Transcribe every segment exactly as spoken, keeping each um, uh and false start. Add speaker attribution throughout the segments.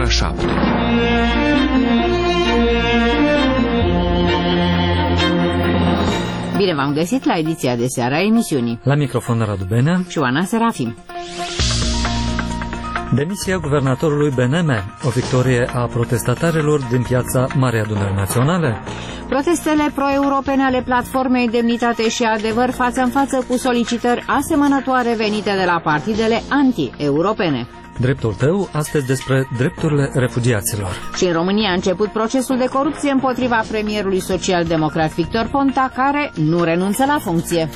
Speaker 1: ora șapte.
Speaker 2: Bine v-am găsit la ediția de seară a emisiunii.
Speaker 3: La microfon Radu Benea
Speaker 2: și Oana Serafim.
Speaker 3: Demisia guvernatorului B N M, o victorie a protestatarilor din piața Marii Adunări Naționale.
Speaker 2: Protestele pro-europene ale platformei Demnitate și Adevăr față în față cu solicitări asemănătoare venite de la partidele anti-europene.
Speaker 3: Dreptul tău, astăzi despre drepturile refugiaților.
Speaker 2: Și în România a început procesul de corupție împotriva premierului social-democrat Victor Ponta, care nu renunță la funcție.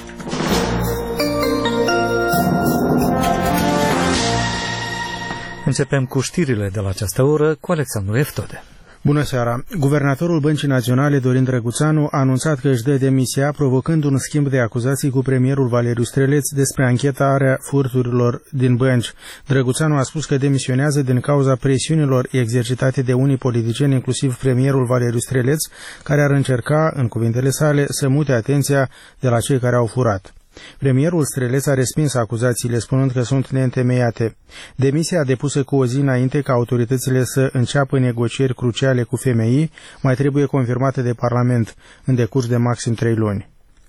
Speaker 3: Începem cu știrile de la această oră cu Alexandru Eftode.
Speaker 4: Bună seara! Guvernatorul Băncii Naționale, Dorin Drăguțanu, a anunțat că își dă demisia, provocând un schimb de acuzații cu premierul Valeriu Streleț despre anchetarea furturilor din bănci. Drăguțanu a spus că demisionează din cauza presiunilor exercitate de unii politicieni, inclusiv premierul Valeriu Streleț, care ar încerca, în cuvintele sale, să mute atenția de la cei care au furat. Premierul Streleț a respins acuzațiile, spunând că sunt neîntemeiate. Demisia depusă cu o zi înainte ca autoritățile să înceapă negocieri cruciale cu F M I mai trebuie confirmată de Parlament în decurs de maxim trei luni.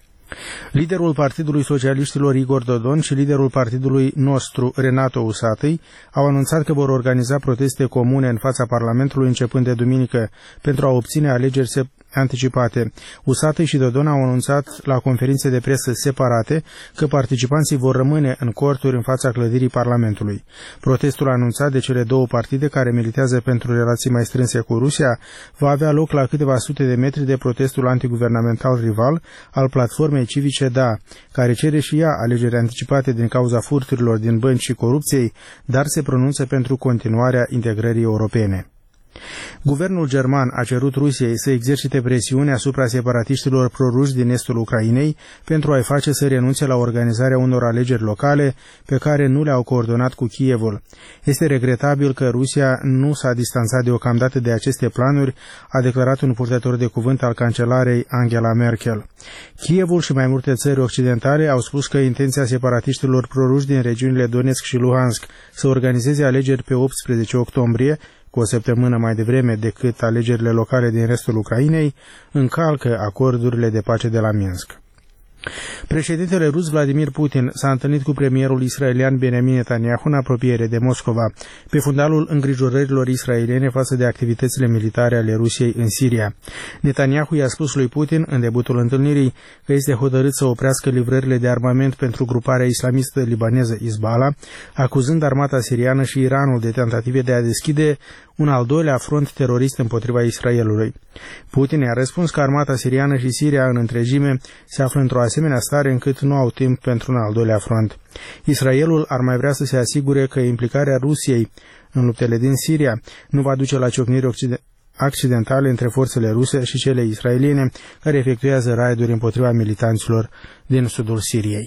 Speaker 4: Liderul Partidului Socialiștilor Igor Dodon și liderul partidului nostru Renato Usatăi au anunțat că vor organiza proteste comune în fața Parlamentului începând de duminică pentru a obține alegeri anticipate. Usatăi și Dodon au anunțat la conferințe de presă separate că participanții vor rămâne în corturi în fața clădirii Parlamentului. Protestul anunțat de cele două partide care militează pentru relații mai strânse cu Rusia va avea loc la câteva sute de metri de protestul antiguvernamental rival al platformei civice Da, care cere și ea alegeri anticipate din cauza furturilor din bănci și corupției, dar se pronunță pentru continuarea integrării europene. Guvernul german a cerut Rusiei să exercite presiune asupra separatiștilor proruși din estul Ucrainei pentru a-i face să renunțe la organizarea unor alegeri locale pe care nu le-au coordonat cu Kievul. Este regretabil că Rusia nu s-a distanțat deocamdată de aceste planuri, a declarat un purtător de cuvânt al cancelarei Angela Merkel. Kievul și mai multe țări occidentale au spus că intenția separatiștilor proruși din regiunile Donetsk și Luhansk să organizeze alegeri pe optsprezece octombrie, cu o săptămână mai devreme decât alegerile locale din restul Ucrainei, încalcă acordurile de pace de la Minsk. Președintele rus Vladimir Putin s-a întâlnit cu premierul israelian Benjamin Netanyahu în apropiere de Moscova, pe fundalul îngrijorărilor israeliene față de activitățile militare ale Rusiei în Siria. Netanyahu i-a spus lui Putin, în debutul întâlnirii, că este hotărât să oprească livrările de armament pentru gruparea islamistă libaneză Hizballah, acuzând armata siriană și Iranul de tentative de a deschide un al doilea front terorist împotriva Israelului. Putin i-a răspuns că armata siriană și Siria în întregime se află într-o asemenea stare încât nu au timp pentru un al doilea front. Israelul ar mai vrea să se asigure că implicarea Rusiei în luptele din Siria nu va duce la ciocniri accidentale între forțele ruse și cele israeliene care efectuează raiduri împotriva militanților din sudul Siriei.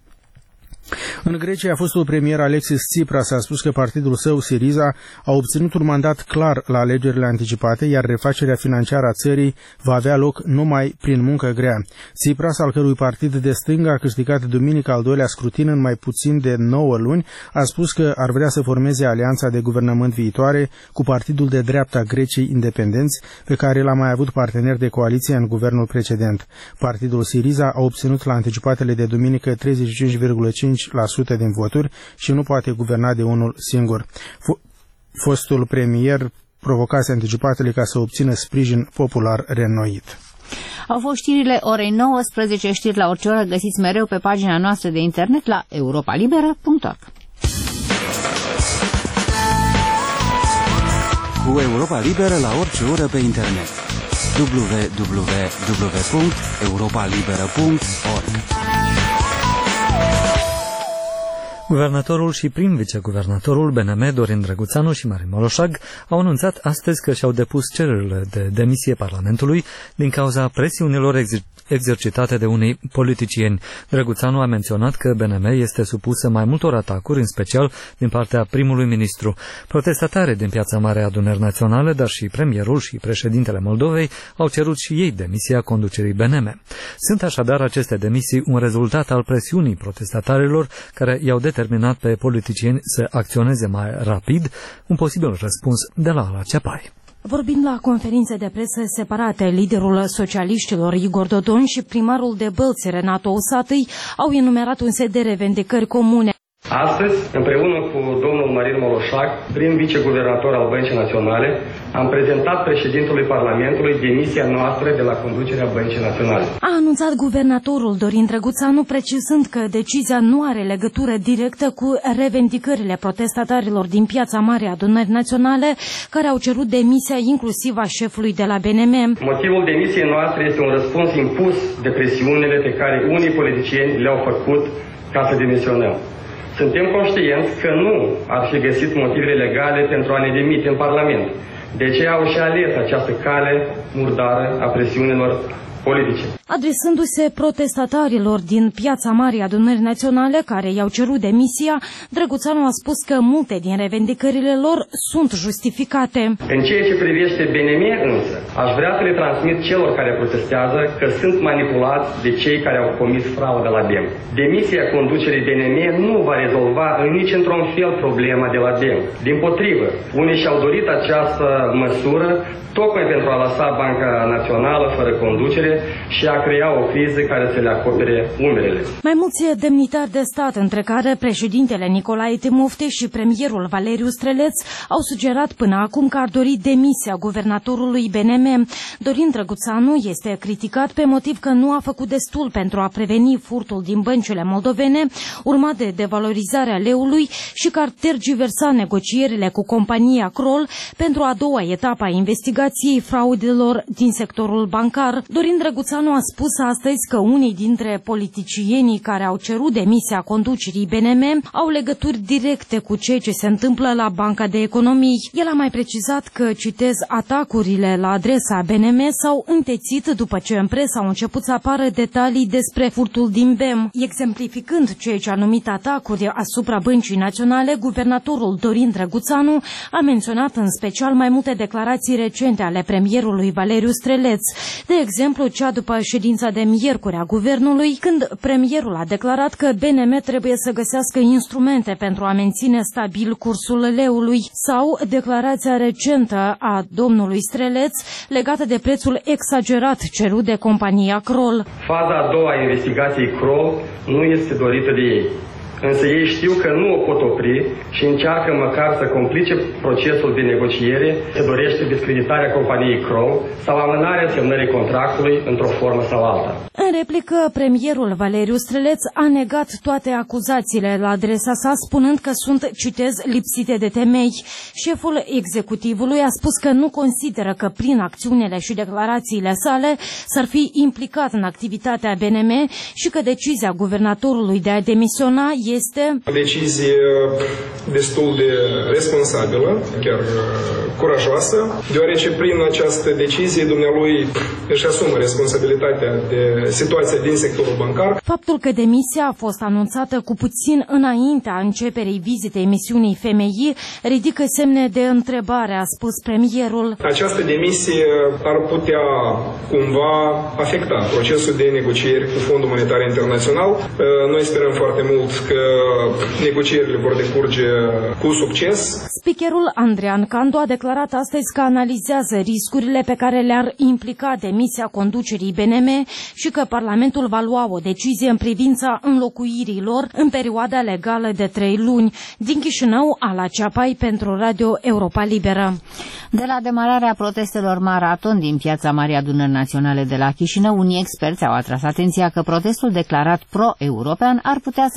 Speaker 4: În Grecia, fostul premier Alexis Tsipras a spus că partidul său, Syriza, a obținut un mandat clar la alegerile anticipate, iar refacerea financiară a țării va avea loc numai prin muncă grea. Tsipras, al cărui partid de stânga a câștigat duminică al doilea scrutin în mai puțin de nouă luni, a spus că ar vrea să formeze alianța de guvernământ viitoare cu partidul de dreapta Greciei Independenți, pe care l-a mai avut partener de coaliție în guvernul precedent. Partidul Syriza a obținut la anticipatele de duminică treizeci și cinci virgulă cinci la sută din voturi și nu poate guverna de unul singur. Fostul premier provocase anticipatele ca să obțină sprijin popular reînnoit.
Speaker 2: Au fost știrile orei nouăsprezece, știri la orice oră, găsiți mereu pe pagina noastră de internet la europa liberă punct org.
Speaker 5: Cu Europa Liberă la orice oră pe internet. w w w punct europa liberă punct org.
Speaker 3: Guvernatorul și prim viceguvernatorul B N M, Dorin Drăguțanu și Marin Moloșag, au anunțat astăzi că și-au depus cererile de demisie Parlamentului din cauza presiunilor exercitate de unei politicieni. Drăguțanu a menționat că B N M este supusă mai multor atacuri, în special din partea primului ministru. Protestatare din Piața Mare Adunări Naționale, dar și premierul și președintele Moldovei au cerut și ei demisia conducerii B N M. Sunt așadar aceste demisii un rezultat al presiunii protestatarilor care i-au determinat pe politicieni să acționeze mai rapid, un posibil răspuns de la Ala Ceapai.
Speaker 1: Vorbind la conferințe de presă separate, liderul socialiștilor Igor Dodon și primarul de Bălți Renato Usatăi au enumerat un set de revendicări comune.
Speaker 6: Astăzi, împreună cu domnul Marin Moloșac, prim viceguvernator al Băncii Naționale, am prezentat președintelui Parlamentului demisia noastră de la conducerea Băncii Naționale.
Speaker 1: A anunțat guvernatorul Dorin Drăguțanu, precizând că decizia nu are legătură directă cu revendicările protestatarilor din Piața Mare Adunări Naționale, care au cerut demisia inclusiv a șefului de la B N M.
Speaker 6: Motivul demisiei noastre este un răspuns impus de presiunile pe care unii politicieni le-au făcut ca să demisionăm. Suntem conștienți că nu ar fi găsit motive legale pentru a ne demite în Parlament. De aceea au și ales această cale murdară a presiunilor politice.
Speaker 1: Adresându-se protestatarilor din Piața Mare Adunări Naționale care i-au cerut demisia, Drăguțanu a spus că multe din revendicările lor sunt justificate.
Speaker 6: În ceea ce privește B N M însă, aș vrea să le transmit celor care protestează că sunt manipulați de cei care au comis fraudă la B E M. Demisia conducerii B N M nu va rezolva în nici într-un fel problema de la B E M. Dimpotrivă, unii și-au dorit această măsură tocmai pentru a lăsa Banca Națională fără conducere și a crea o criză care să le acopere umerele.
Speaker 1: Mai mulți demnitari de stat, între care președintele Nicolae Timofte și premierul Valeriu Streleț, au sugerat până acum că ar dori demisia guvernatorului B N M. Dorin Drăguțanu este criticat pe motiv că nu a făcut destul pentru a preveni furtul din băncile moldovene, urmat de devalorizarea leului, și că ar tergiversa negocierile cu compania Kroll pentru a doua etapă a investigației fraudelor din sectorul bancar. Dorin Drăguțanu a spus astăzi că unii dintre politicienii care au cerut demisia conducerii B N M au legături directe cu ceea ce se întâmplă la Banca de Economii. El a mai precizat că, citez, atacurile la adresa B N M s-au întețit după ce în presă au început să apară detalii despre furtul din B E M. Exemplificând ceea ce a numit atacuri asupra Băncii Naționale, guvernatorul Dorin Drăguțanu a menționat în special mai multe declarații recente ale premierului Valeriu Streleț. De exemplu, cea după ședința de miercuri a guvernului, când premierul a declarat că B N M trebuie să găsească instrumente pentru a menține stabil cursul leului, sau declarația recentă a domnului Streleț legată de prețul exagerat cerut de compania Kroll.
Speaker 6: Faza a doua a investigației Kroll nu este dorită de ei. Însă ei știu că nu o pot opri și încearcă măcar să complice procesul de negociere, se dorește discreditarea companiei Kroll sau amânarea semnării contractului într-o formă sau alta.
Speaker 1: În replică, premierul Valeriu Streleț a negat toate acuzațiile la adresa sa, spunând că sunt, citez, lipsite de temei. Șeful executivului a spus că nu consideră că prin acțiunile și declarațiile sale s-ar fi implicat în activitatea B N M și că decizia guvernatorului de a demisiona este
Speaker 7: o decizie destul de responsabilă, chiar curajoasă, deoarece prin această decizie dumnealui își asumă responsabilitatea de situația din sectorul bancar.
Speaker 1: Faptul că demisia a fost anunțată cu puțin înaintea începerii vizitei misiunii F M I ridică semne de întrebare, a spus premierul.
Speaker 7: Această demisie ar putea cumva afecta procesul de negocieri cu Fondul Monetar Internațional. Noi sperăm foarte mult că negocierile vor decurge cu succes.
Speaker 1: Speakerul Andrean Candu a declarat astăzi că analizează riscurile pe care le-ar implica demisia conducerii B N M și că Parlamentul va lua o decizie în privința înlocuirii lor în perioada legală de trei luni. Din Chișinău, Ala Ceapai pentru Radio Europa Liberă.
Speaker 2: De la demararea protestelor maraton din Piața Mare Adunări Naționale de la Chișinău, unii experți au atras atenția că protestul declarat pro-european ar putea să fie determinat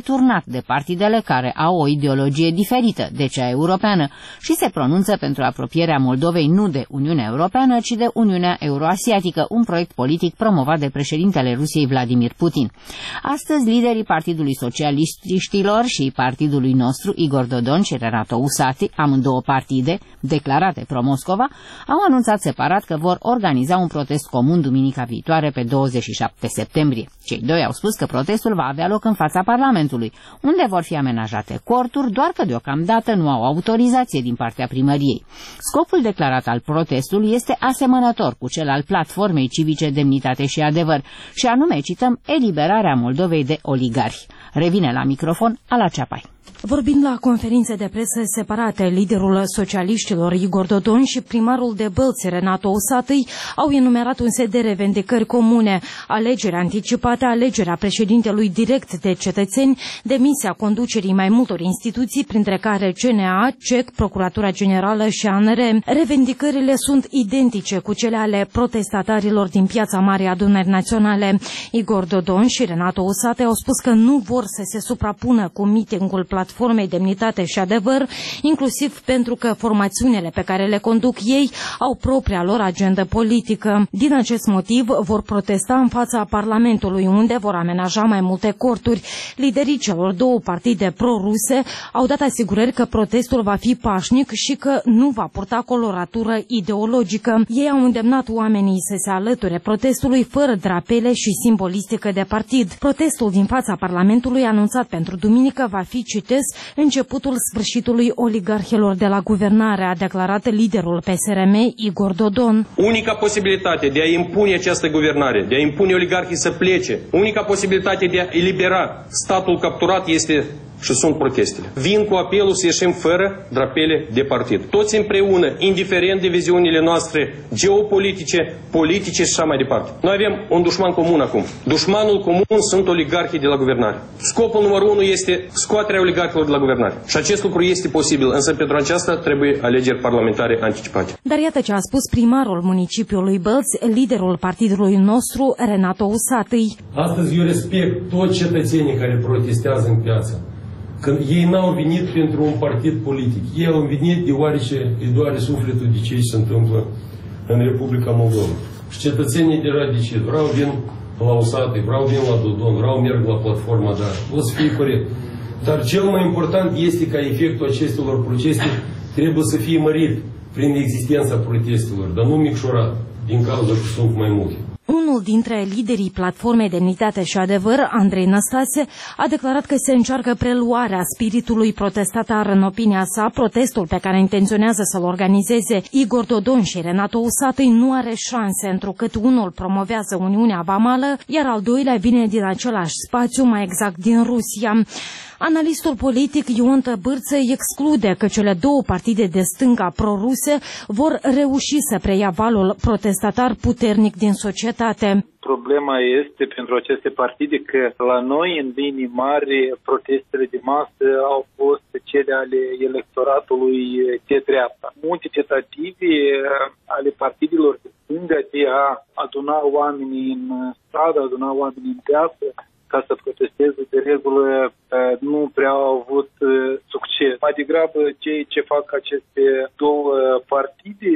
Speaker 2: deturnat de partidele care au o ideologie diferită de cea europeană și se pronunță pentru apropierea Moldovei nu de Uniunea Europeană, ci de Uniunea Euroasiatică, un proiect politic promovat de președintele Rusiei Vladimir Putin. Astăzi, liderii Partidului Socialiștilor și Partidului nostru, Igor Dodon și Renato Usati, amândouă partide declarate pro-Moscova, au anunțat separat că vor organiza un protest comun duminica viitoare pe douăzeci și șapte septembrie. Cei doi au spus că protestul va avea loc în fața Parlamentului, unde vor fi amenajate corturi, doar că deocamdată nu au autorizație din partea primăriei. Scopul declarat al protestului este asemănător cu cel al platformei civice Demnitate și Adevăr, și anume, cităm, eliberarea Moldovei de oligarhi. Revine la microfon Ala Ceapai.
Speaker 1: Vorbind la conferințe de presă separate, liderul socialiștilor Igor Dodon și primarul de Bălți Renato Usati au enumerat un set de revendicări comune: alegerea anticipată, alegerea președintelui direct de cetățeni, demisia conducerii mai multor instituții, printre care C N A, C E C, Procuratura Generală și A N R. Revendicările sunt identice cu cele ale protestatarilor din Piața Marii Adunări Naționale. Igor Dodon și Renato Usati au spus că nu vor să se suprapună cu mitingul Platformei Demnitate și Adevăr, inclusiv pentru că formațiunile pe care le conduc ei au propria lor agendă politică. Din acest motiv vor protesta în fața Parlamentului, unde vor amenaja mai multe corturi. Liderii celor două partide pro-ruse au dat asigurări că protestul va fi pașnic și că nu va purta coloratură ideologică. Ei au îndemnat oamenii să se alăture protestului fără drapele și simbolistică de partid. Protestul din fața Parlamentului anunțat pentru duminică va fi, citez, începutul sfârșitului oligarhilor de la guvernare, a declarat liderul P S R M, Igor Dodon.
Speaker 8: Unica posibilitate de a impune această guvernare, de a impune oligarhii să plece, unica posibilitate de a elibera statul capturat este și sunt protestele. Vin cu apelul să ieșim fără drapele de partid. Toți împreună, indiferent de viziunile noastre geopolitice, politice și așa mai departe. Noi avem un dușman comun acum. Dușmanul comun sunt oligarhii de la guvernare. Scopul numărul unu este scoaterea oligarhilor de la guvernare. Și acest lucru este posibil, însă pentru aceasta trebuie alegeri parlamentare anticipate.
Speaker 1: Dar iată ce a spus primarul municipiului Bălți, liderul partidului nostru, Renato Usati.
Speaker 9: Astăzi eu respect toți cetățenii care protestează în piață. Când ei n-au venit pentru un partid politic. Ei au venit deoarece îi doare sufletul de ce se întâmplă în Republica Moldova. Și cetățenii deja decid, vreau vin la Usati, vreau vin la Dodon, vreau merg la platforma, dar o să fie corect. Dar cel mai important este ca efectul acestor proteste trebuie să fie mărit prin existența protestelor, dar nu micșorat, din cauza că sunt mai multe.
Speaker 1: Unul dintre liderii Platformei Demnitate și Adevăr, Andrei Năstase, a declarat că se încearcă preluarea spiritului protestatar. În opinia sa, protestul pe care intenționează să-l organizeze Igor Dodon și Renato Usati nu are șanse, întrucât unul promovează Uniunea Vamală, iar al doilea vine din același spațiu, mai exact din Rusia. Analistul politic Ion Tăbârță exclude că cele două partide de stânga proruse vor reuși să preia valul protestatar puternic din societate.
Speaker 10: Problema este pentru aceste partide că la noi, în linii mari, protestele de masă au fost cele ale electoratului de dreapta. Multe tentative ale partidelor de stânga de a aduna oamenii în stradă, aduna oamenii în piață, ca să protesteze, de regulă nu prea au avut succes. Mai degrabă, cei ce fac aceste două partide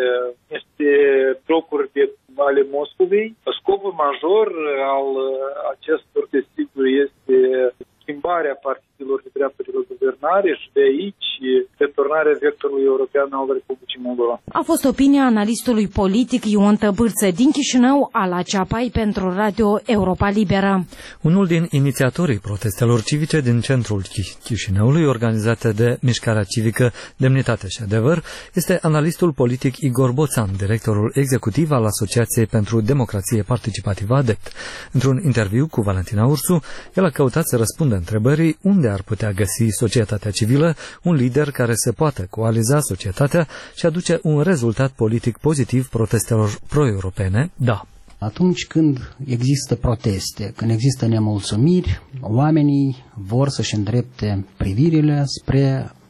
Speaker 10: este blocuri de ale Moscovei. Scopul major al acestor, desigur, este schimbarea partidelor de dreapta de la guvernare și de aici returnarea vectorului european al Republicii Moldova.
Speaker 1: A fost opinia analistului politic Ion Tăbârță din Chișinău, Ala Ceapai pentru Radio Europa Liberă.
Speaker 3: Unul din inițiatorii protestelor civice din centrul Chișinăului, organizate de Mișcarea Civică Demnitate și Adevăr, este analistul politic Igor Boțan, directorul executiv al Asociației pentru Democrație Participativă ADEPT. Într-un interviu cu Valentina Ursu, el a căutat să răspundă întrebării unde ar putea găsi societatea civilă un lider care să poată coaliza societatea și aduce un rezultat politic pozitiv protestelor pro-europene. Da.
Speaker 11: Atunci când există proteste, când există nemulțumiri, oamenii vor să-și îndrepte privirile spre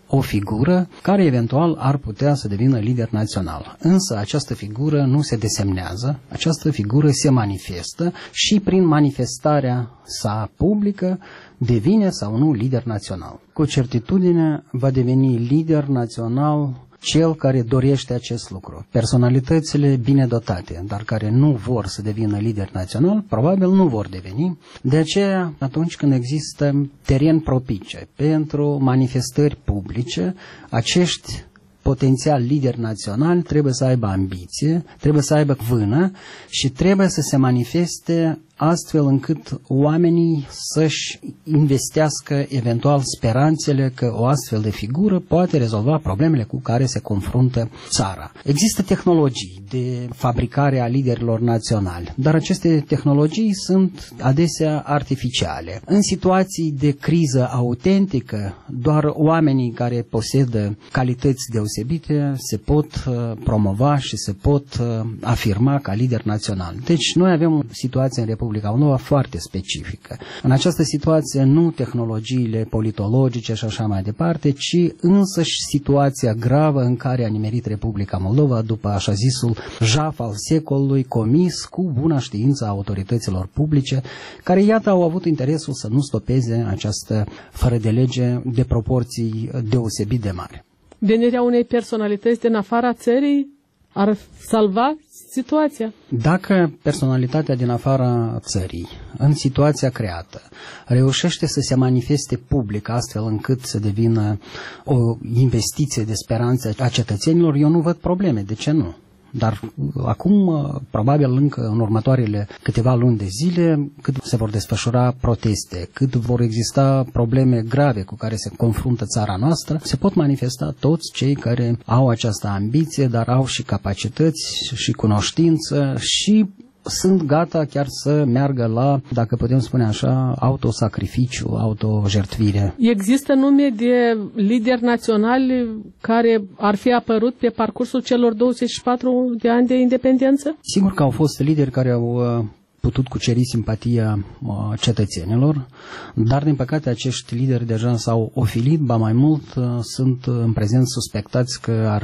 Speaker 11: o figură care eventual ar putea să devină lider național. Însă această figură nu se desemnează, această figură se manifestă și prin manifestarea sa publică devine sau nu lider național. Cu certitudine va deveni lider național cel care dorește acest lucru. Personalitățile bine dotate, dar care nu vor să devină lider național, probabil nu vor deveni. De aceea, atunci când există teren propice pentru manifestări publice, acești potențial lider național trebuie să aibă ambiție, trebuie să aibă vână și trebuie să se manifeste astfel încât oamenii să-și investească eventual speranțele că o astfel de figură poate rezolva problemele cu care se confruntă țara. Există tehnologii de fabricare a liderilor naționali, dar aceste tehnologii sunt adesea artificiale. În situații de criză autentică, doar oamenii care posedă calități deosebite se pot promova și se pot afirma ca lider național. Deci noi avem o situație în Republica Moldova foarte specifică. În această situație nu tehnologiile politologice și așa mai departe, ci însăși situația gravă în care a nimerit Republica Moldova după așa zisul jaf al secolului comis cu buna știință a autorităților publice, care iată au avut interesul să nu stopeze această fără de lege de proporții deosebit de mari.
Speaker 12: Venirea unei personalități din afara țării ar salva situația.
Speaker 11: Dacă personalitatea din afara țării, în situația creată, reușește să se manifeste public astfel încât să devină o investiție de speranță a cetățenilor, eu nu văd probleme. De ce nu? Dar acum, probabil încă în următoarele câteva luni de zile, cât se vor desfășura proteste, cât vor exista probleme grave cu care se confruntă țara noastră, se pot manifesta toți cei care au această ambiție, dar au și capacități și cunoștință și sunt gata chiar să meargă la, dacă putem spune așa, autosacrificiu, autojertfire.
Speaker 12: Există nume de lideri naționali care ar fi apărut pe parcursul celor douăzeci și patru de ani de independență?
Speaker 11: Sigur că au fost lideri care au putut cuceri simpatia cetățenilor, dar din păcate acești lideri deja s-au ofilit, ba mai mult sunt în prezent suspectați că ar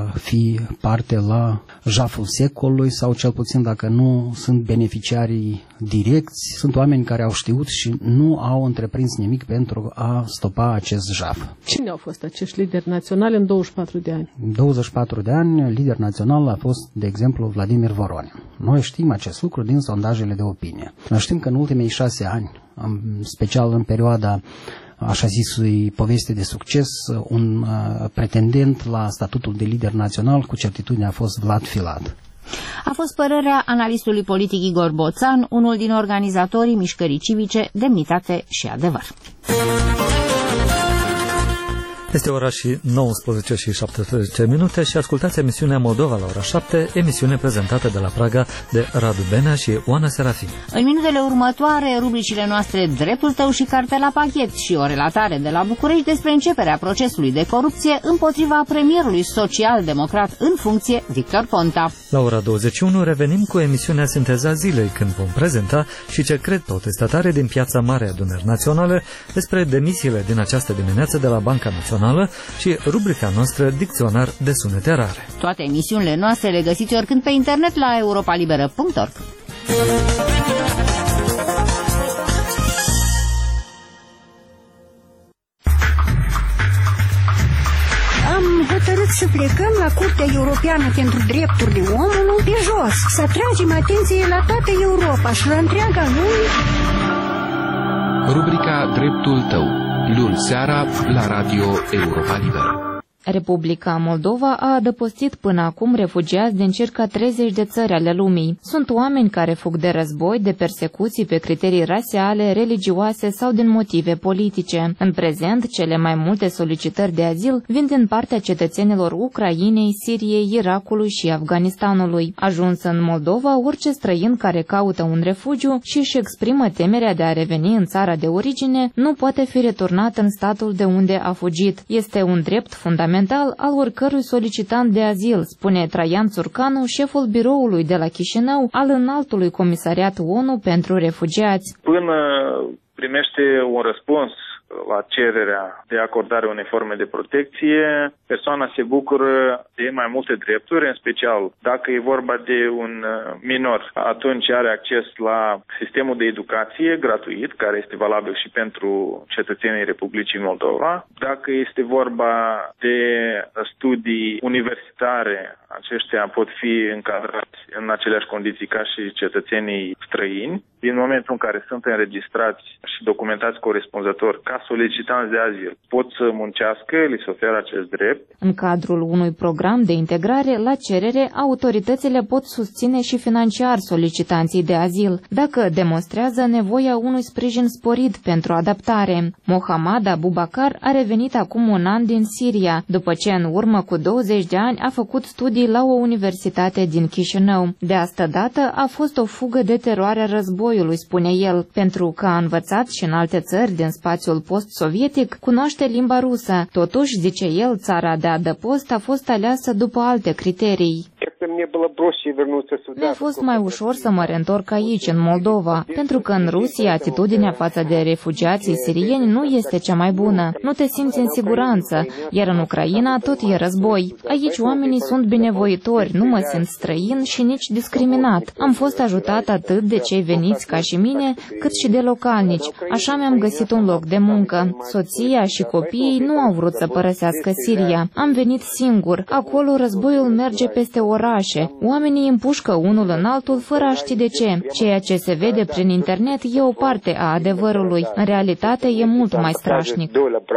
Speaker 11: fi parte la jaful secolului sau cel puțin dacă nu sunt beneficiarii direcți, sunt oameni care au știut și nu au întreprins nimic pentru a stopa acest jaf.
Speaker 12: Cine au fost acești lideri naționali în douăzeci și patru de ani?
Speaker 11: În douăzeci și patru de ani, lider național a fost, de exemplu, Vladimir Voronin. Noi știm acest lucru din sondajele de opinie. Noi știm că în ultimii șase ani, în special în perioada așa zisului poveste de succes, un uh, pretendent la statutul de lider național cu certitudine a fost Vlad Filat.
Speaker 2: A fost părerea analistului politic Igor Boțan, unul din organizatorii mișcării civice Demnitate și Adevăr.
Speaker 3: Este ora și nouăsprezece și șaptesprezece minute și ascultați emisiunea Moldova la ora șapte, emisiune prezentată de la Praga de Radu Benea și Oana Serafin.
Speaker 2: În minutele următoare, rubricile noastre Dreptul tău și Cartea la pachet și o relatare de la București despre începerea procesului de corupție împotriva premierului social-democrat în funcție, Victor Ponta.
Speaker 3: La ora douăzeci și unu revenim cu emisiunea Sinteza zilei, când vom prezenta și ce cred protestatarii din Piața Mare Adunări Naționale despre demisiile din această dimineață de la Banca Națională și rubrica noastră Dicționar de sunete rare.
Speaker 2: Toate emisiunile noastre le găsiți oricând pe internet la europa liberă punct org.
Speaker 13: Am hotărât să plecăm la Curtea Europeană pentru Drepturile Omului pe jos, să atragem atenție la toată Europa și la întreaga lume.
Speaker 14: Rubrica Dreptul tău, luni seara la Radio Europa Liberă.
Speaker 15: Republica Moldova a adăpostit până acum refugiați din circa treizeci de țări ale lumii. Sunt oameni care fug de război, de persecuții pe criterii rasiale, religioase sau din motive politice. În prezent, cele mai multe solicitări de azil vin din partea cetățenilor Ucrainei, Siriei, Irakului și Afganistanului. Ajuns în Moldova, orice străin care caută un refugiu și își exprimă temerea de a reveni în țara de origine, nu poate fi returnat în statul de unde a fugit. Este un drept fundamental al oricărui solicitant de azil, spune Traian Țurcanu, șeful biroului de la Chișinău al Înaltului Comisariat O N U pentru Refugiați.
Speaker 10: Până primește un răspuns la cererea de acordare unei forme de protecție, persoana se bucură de mai multe drepturi, în special dacă e vorba de un minor, atunci are acces la sistemul de educație gratuit, care este valabil și pentru cetățenii Republicii Moldova. Dacă este vorba de studii universitare, aceștia pot fi încadrați în aceleași condiții ca și cetățenii străini. Din momentul în care sunt înregistrați și documentați corespunzător ca solicitanți de azil, pot să muncească, li se oferă acest drept.
Speaker 15: În cadrul unui program de integrare, la cerere, autoritățile pot susține și financiar solicitanții de azil, dacă demonstrează nevoia unui sprijin sporit pentru adaptare. Mohammad Abubakar a revenit acum un an din Siria, după ce în urmă cu douăzeci de ani a făcut studii la o universitate din Chișinău. De asta dată a fost o fugă de teroare a războiului, spune el, pentru că a învățat și în alte țări din spațiul post-sovietic, cunoaște limba rusă. Totuși, zice el, țara de adăpost a fost aleasă după alte criterii. Mi-a fost mai ușor să mă reîntorc aici, în Moldova, pentru că în Rusia atitudinea față de refugiații sirieni nu este cea mai bună. Nu te simți în siguranță, iar în Ucraina tot e război. Aici oamenii sunt binevoitori, nu mă simt străin și nici discriminat. Am fost ajutat atât de cei veniți ca și mine, cât și de localnici. Așa mi-am găsit un loc de muncă. Soția și copiii nu au vrut să părăsească Siria. Am venit singur. Acolo războiul merge peste orașe. Oamenii împușcă unul în altul fără a ști de ce. Ceea ce se vede prin internet e o parte a adevărului. În realitate e mult mai strașnic.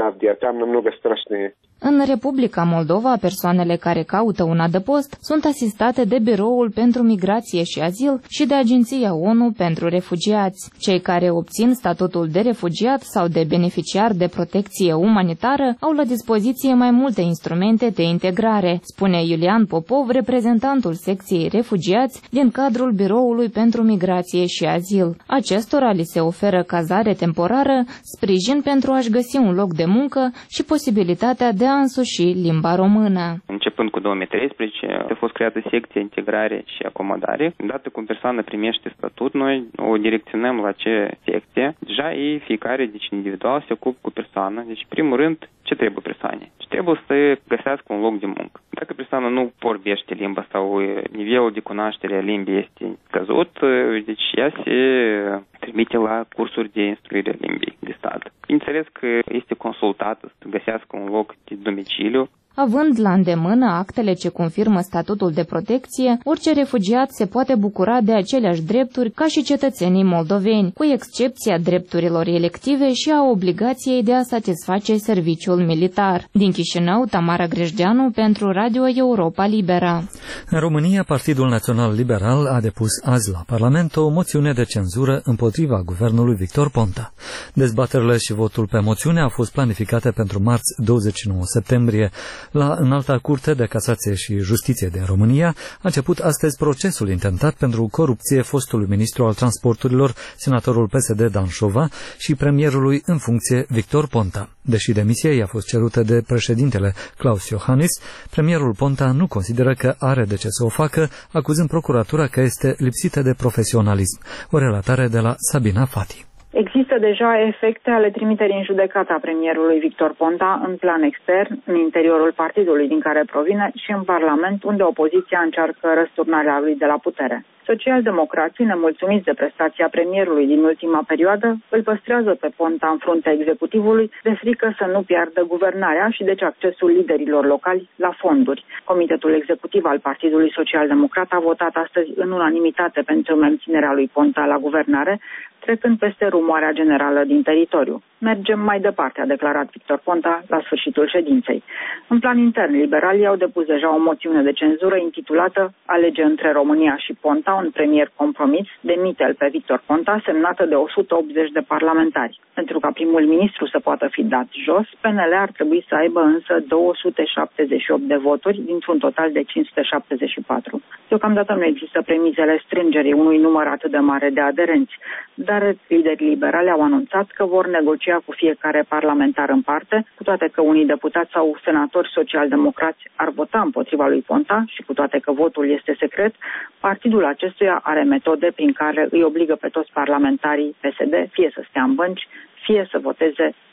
Speaker 15: În Republica Moldova, persoanele care caută un adăpost sunt asistate de Biroul pentru Migrație și Azil și de Agenția O N U pentru Refugiați. Cei care obțin statutul de refugiat sau de beneficiar de protecție umanitară au la dispoziție mai multe instrumente de integrare, spune Iulian Popov, reprezentantul secției refugiați din cadrul Biroului pentru Migrație și Azil. Acestora li se oferă cazare temporară, sprijin pentru a-și găsi un loc de muncă și posibilitatea de a însuși limba română.
Speaker 16: Începând cu două mii treisprezece, a fost creată secția integrare și acomodare. Dată cum persoana primește statut, noi o direcționăm la ce secție. Deja ei, fiecare, deci individual, se ocupă cu persoana. Deci, în primul rând, ce trebuie persoane? Și trebuie să găsească un loc de muncă. Dacă persoana nu vorbește limba sau nivelul de cunoaștere a limbii este scăzut, deci ea se trimite la cursuri de instruire a limbii de stat. Bineînțeles că este consultată să găsească un loc de domiciliu.
Speaker 15: Având la îndemână actele ce confirmă statutul de protecție, orice refugiat se poate bucura de aceleași drepturi ca și cetățenii moldoveni, cu excepția drepturilor elective și a obligației de a satisface serviciul militar. Din Chișinău, Tamara Grejdeanu pentru Radio Europa Liberă.
Speaker 3: În România, Partidul Național Liberal a depus azi la Parlament o moțiune de cenzură împotriva guvernului Victor Ponta. Dezbaterile și votul pe moțiune au fost planificate pentru marți douăzeci și nouă septembrie. La Înalta Curte de Casație și Justiție din România a început astăzi procesul intentat pentru corupție fostului ministru al transporturilor, senatorul P S D Dan Șova și premierului în funcție Victor Ponta. Deși demisia i-a fost cerută de președintele Klaus Iohannis, premierul Ponta nu consideră că are de ce să o facă, acuzând procuratura că este lipsită de profesionalism. O relatare de la Sabina Fati.
Speaker 17: Există deja efecte ale trimiterii în judecată a premierului Victor Ponta în plan extern, în interiorul partidului din care provine și în Parlament, unde opoziția încearcă răsturnarea lui de la putere. Socialdemocrații, nemulțumiți de prestația premierului din ultima perioadă, îl păstrează pe Ponta în fruntea executivului de frică să nu piardă guvernarea și deci accesul liderilor locali la fonduri. Comitetul executiv al Partidului Social-Democrat a votat astăzi în unanimitate pentru menținerea lui Ponta la guvernare, trecând peste rumoarea generală din teritoriu. Mergem mai departe, a declarat Victor Ponta la sfârșitul ședinței. În plan intern, liberalii au depus deja o moțiune de cenzură intitulată Alege între România și Ponta, un premier compromis, demite-l pe Victor Ponta, semnată de o sută optzeci de parlamentari. Pentru ca primul ministru să poată fi dat jos, P N L ar trebui să aibă însă două sute șaptezeci și opt de voturi dintr-un total de cinci sute șaptezeci și patru. Deocamdată nu există premizele strângerii unui număr atât de mare de aderenți, dar liderii liberali au anunțat că vor negocia cu fiecare parlamentar în parte, cu toate că unii deputați sau senatori social-democrați ar vota împotriva lui Ponta și cu toate că votul este secret, partidul acestuia are metode prin care îi obligă pe toți parlamentarii P S D fie să stea în bănci, fie să voteze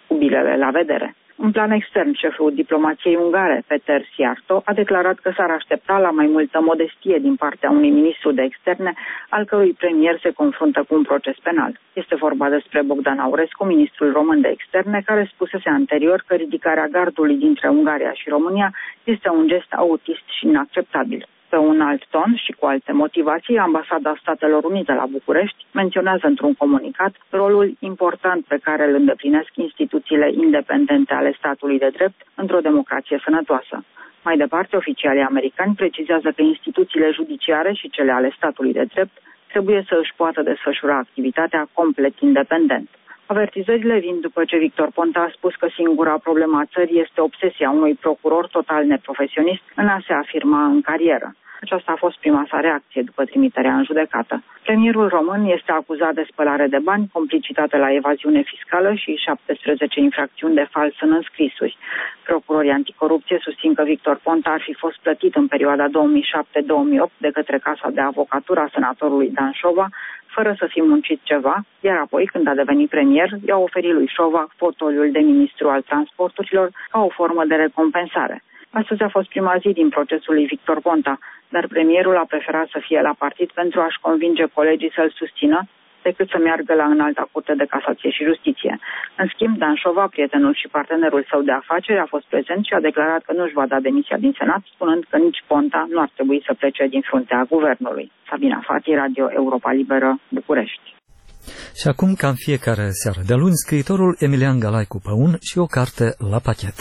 Speaker 17: cu bilele la vedere. În plan extern, șeful diplomației ungare, Peter Siarto, a declarat că s-ar aștepta la mai multă modestie din partea unui ministru de externe, al cărui premier se confruntă cu un proces penal. Este vorba despre Bogdan Aurescu, ministrul român de externe, care spusese anterior că ridicarea gardului dintre Ungaria și România este un gest autist și inacceptabil. Pe un alt ton și cu alte motivații, Ambasada Statelor Unite la București menționează într-un comunicat rolul important pe care îl îndeplinesc instituțiile independente ale statului de drept într-o democrație sănătoasă. Mai departe, oficialii americani precizează că instituțiile judiciare și cele ale statului de drept trebuie să își poată desfășura activitatea complet independent. Avertizările vin după ce Victor Ponta a spus că singura problemă a țării este obsesia unui procuror total neprofesionist în a se afirma în carieră. Aceasta a fost prima sa reacție după trimiterea în judecată. Premierul român este acuzat de spălare de bani, complicitate la evaziune fiscală și șaptesprezece infracțiuni de fals în înscrisuri. Procurorii anticorupție susțin că Victor Ponta ar fi fost plătit în perioada două mii șapte - două mii opt de către Casa de Avocatură a senatorului Dan Șova, fără să fi muncit ceva, iar apoi, când a devenit premier, i-a oferit lui Șova fotoliul de ministru al transporturilor ca o formă de recompensare. Astăzi a fost prima zi din procesul lui Victor Ponta, dar premierul a preferat să fie la partid pentru a-și convinge colegii să-l susțină, decât să meargă la Înalta Curte de Casație și Justiție. În schimb, Dan Șova, prietenul și partenerul său de afaceri, a fost prezent și a declarat că nu își va da demisia din Senat, spunând că nici Ponta nu ar trebui să plece din fruntea guvernului. Sabina Fati, Radio Europa Liberă, București.
Speaker 3: Și acum, ca în fiecare seară de luni, scriitorul Emilian Galai cu Păun și o carte la pachet.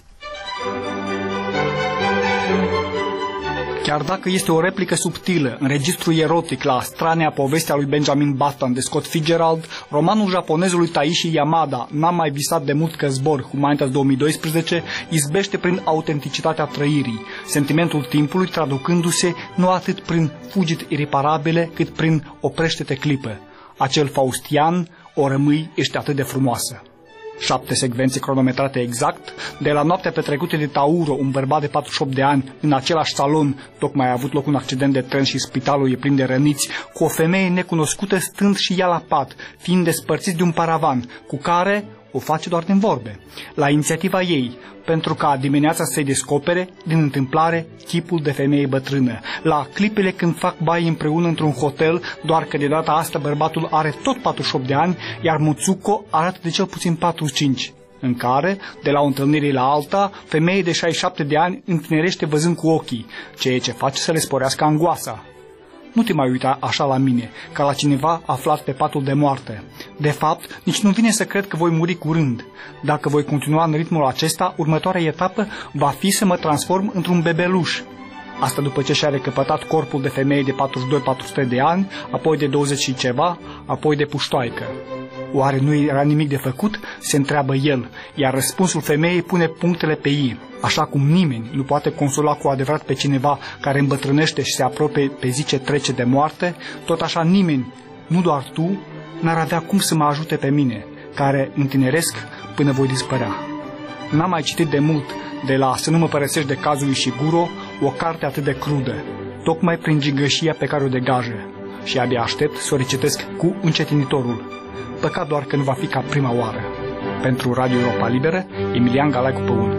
Speaker 18: Chiar dacă este o replică subtilă în registru erotic la strania povestea lui Benjamin Button de Scott Fitzgerald, romanul japonezului Taishi Yamada, N-am mai visat de mult că zbor, Humanitas două mii doisprezece, izbește prin autenticitatea trăirii, sentimentul timpului traducându-se nu atât prin fugit iriparabile, cât prin oprește-te clipă. Acel faustian, o rămâi, ești atât de frumoasă. Șapte secvențe cronometrate exact, de la noaptea petrecută de Tauro, un bărbat de patruzeci și opt de ani, în același salon, tocmai a avut loc un accident de tren și spitalul e plin de răniți, cu o femeie necunoscută stând și ea la pat, fiind despărțiți de un paravan, cu care o face doar din vorbe. La inițiativa ei, pentru ca dimineața să-i descopere, din întâmplare, chipul de femeie bătrână. La clipele când fac baie împreună într-un hotel, doar că de data asta bărbatul are tot patruzeci și opt de ani, iar Mutsuko arată de cel puțin patruzeci și cinci. În care, de la o întâlnire la alta, femeie de șaizeci și șapte de ani întinerește văzând cu ochii, ceea ce face să le sporească angoasa. Nu te mai uita așa la mine, ca la cineva aflat pe patul de moarte. De fapt, nici nu vine să cred că voi muri curând. Dacă voi continua în ritmul acesta, următoarea etapă va fi să mă transform într-un bebeluș. Asta după ce și-a recăpătat corpul de femeie de patruzeci și doi - patruzeci și trei de ani, apoi de douăzeci și ceva, apoi de puștoaică. Oare nu era nimic de făcut? Se întreabă el, iar răspunsul femeii pune punctele pe i. Așa cum nimeni nu poate consola cu adevărat pe cineva care îmbătrânește și se apropie pe zi ce trece de moarte, tot așa nimeni, nu doar tu, n-ar avea cum să mă ajute pe mine, care întineresc până voi dispărea. N-am mai citit de mult de la Să nu mă părăsești de cazul lui Shiguro o carte atât de crudă, tocmai prin gigășia pe care o degajă, și abia aștept să o recitesc cu încetinitorul. Păcat doar că nu va fi ca prima oară. Pentru Radio Europa Liberă, Emilian Galai cu Păun.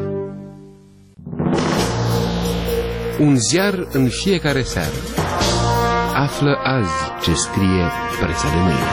Speaker 14: Un ziar în fiecare seară. Află azi ce scrie presa de mâine.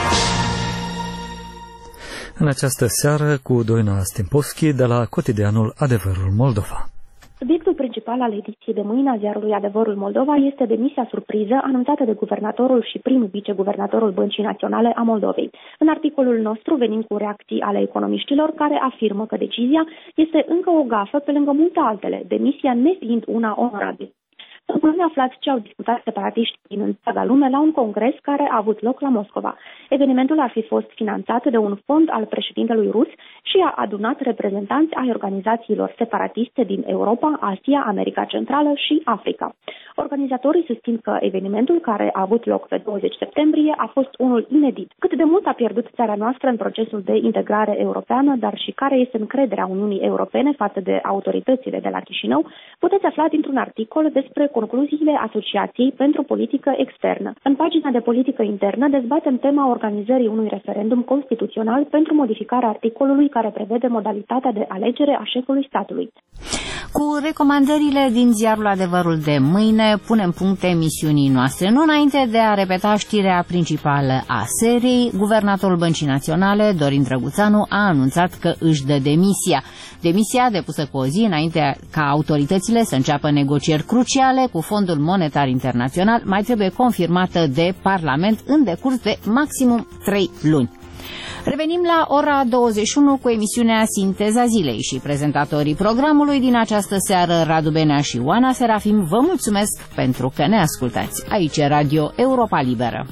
Speaker 3: În această seară cu Doina Stimpovski de la cotidianul Adevărul Moldova.
Speaker 19: Subiectul principal al ediției de mâine a ziarului Adevărul Moldova este demisia surpriză anunțată de guvernatorul și primul viceguvernatorul Băncii Naționale a Moldovei. În articolul nostru venim cu reacții ale economiștilor care afirmă că decizia este încă o gafă pe lângă multe altele, demisia nefiind una onorabilă. Sunt aflați ce au discutat separatiști din întreaga lume la un congres care a avut loc la Moscova. Evenimentul ar fi fost finanțat de un fond al președintelui rus și a adunat reprezentanți ai organizațiilor separatiste din Europa, Asia, America Centrală și Africa. Organizatorii susțin că evenimentul, care a avut loc pe douăzeci septembrie, a fost unul inedit. Cât de mult a pierdut țara noastră în procesul de integrare europeană, dar și care este încrederea Uniunii Europene față de autoritățile de la Chișinău, puteți afla dintr-un articol despre concluziile Asociației pentru Politică Externă. În pagina de politică internă dezbatem tema organizării unui referendum constituțional pentru modificarea articolului care prevede modalitatea de alegere a șefului statului.
Speaker 2: Cu recomandările din ziarul Adevărul de mâine punem punct emisiunii noastre. Nu înainte de a repeta știrea principală a serii, guvernatorul Băncii Naționale, Dorin Drăguțanu, a anunțat că își dă demisia. Demisia depusă cu o zi înainte ca autoritățile să înceapă negocieri cruciale cu Fondul Monetar Internațional, mai trebuie confirmată de Parlament în decurs de maximum trei luni. Revenim la ora douăzeci și unu cu emisiunea Sinteza Zilei și prezentatorii programului din această seară, Radu Benea și Oana Serafim, vă mulțumesc pentru că ne ascultați. Aici e Radio Europa Liberă.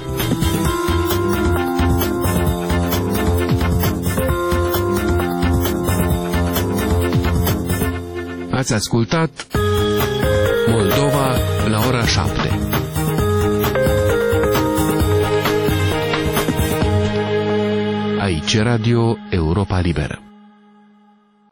Speaker 14: Ați ascultat Moldova la ora șapte. Aici Radio Europa Liberă.